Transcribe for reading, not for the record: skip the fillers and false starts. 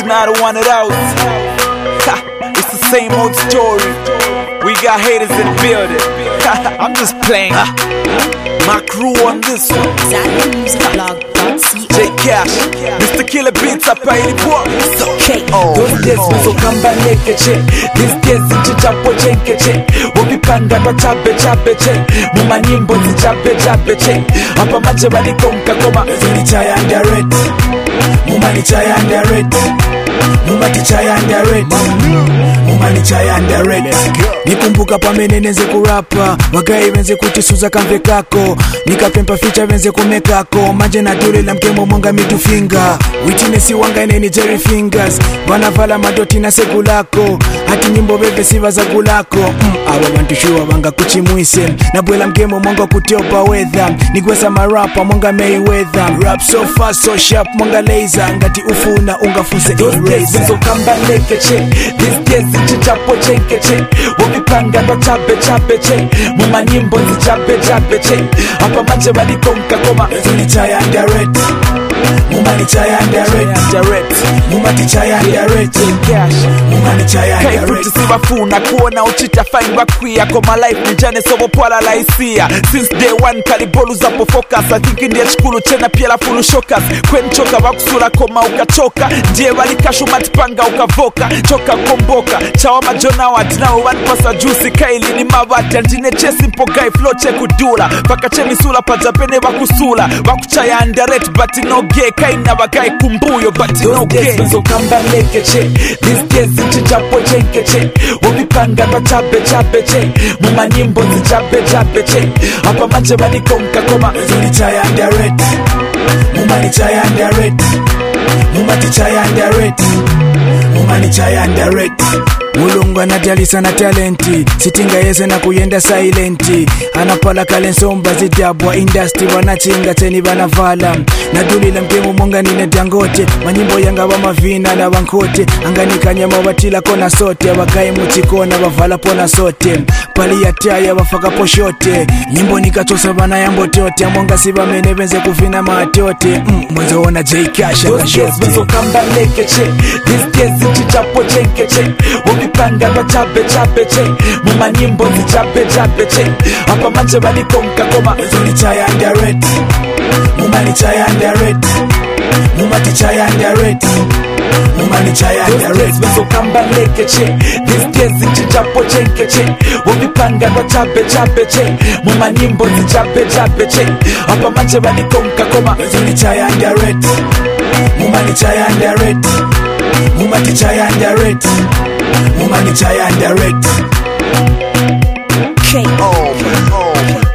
another one of those. Ha, it's the same old story. We got haters in the building. I'm just playing. My crew on this one. J Cash, Mr. Killer Beats up by the book. Those days so kamba nekeche. These days chichapo chenkeche. Wopipanga kwa chape che. Muma nyimbo zichape che. Apa mache wali konka koma. Zuni chaya underrate. Muma ni chaya underrate. Muma ti chaya underrate. Muma ni chaya underrate. Nikumbuka pamene nenze kurapa. Wagai wenze kutisuza kamve kako. Nikapempa feature wenze kumekako. Manje na dure la mkemo monga mitu finger. Witness wanga neni Jerry Fingers. Wanavala madoti na segulako. Hati nyimbo bebe siva za gulako. Awa wantu shuwa wanga kuchimwise. Nabwela mkemo monga kutiopa weather. Nigwesa marapa monga Mayweather. Rap so fast so sharp monga laser. Ngati ufuna unga fuse eraser. So kamba nekeche. These days chichapo chenkeche. Wopipanga kwa chape che. Muma nyimbo zichape che. Apa mache wali konka koma. Zuni chaya underrate. Muma ni chaya underrate. Muma ti chaya underrate. Muma ni chaya underrate. Kai kuti sibafuna kuona uchita fine bakwia. Koma life ni jane sobo pwala la isia. Since day one kalibolu zapo focus. I think ndiye chukulu chena pia la fulu shokas. Kwen choka wakusura koma ukachoka. Ndiye wali kashu matipanga ukavoka. Choka komboka. Chawa majona watinao wanpasa juicy. Kaili ni mawati. Antine chesi mpogai flow cheku dula. Paka chemi sula pajapene wakusula. Wakuchaya underrate but no gay. Kaina wagai kumbuyo but no gay. So kamba nekeche. These days chichapo chenkeche. Wopipanga kwa chape che. Muma nyimbo zichape che. Apa mache wali konka koma. Zuni chaya underrate. Muma ni chaya underrate. Muma ti chaya underrate. Muma ni chaya underrate. Mulungu anajalisa na talenti. Sitinga yeze na kuyenda silenti. Anapala kale nsomba zitabwa. Industry wanachinga teni banavala. Nadulila mkemu monga nine Dangote. Manyimbo yanga wa mavina na wankote. Anganikanya mawatila kona sote. Wakai muchikona wavala pona sote. Pali ya taya wafaka poshote. Nyimbo nikatosa bana yambo tote. Monga siba menevenze kufina maatote. Mwezo wana J Cash akashote. Mwezo kamba nekeche. These days chichapo chenkeche. Wopipanga kwa chape che. Muma nyimbo zichape che. Apa mache wali konka koma. Zuni chaya underrate. Muma ni chaya underrate. Muma ti chaya underrate. Muma ni chaya underrate. Mwezo kamba nekeche. These days chichapo chenkeche. Wopipanga kwa chape che. Muma nyimbo zichape che. Apa mache wali konka koma. Zuni chaya underrate. Muma ni chaya underrate. Muma ti chaya underrate. Muma ni chaya underrate. K.O.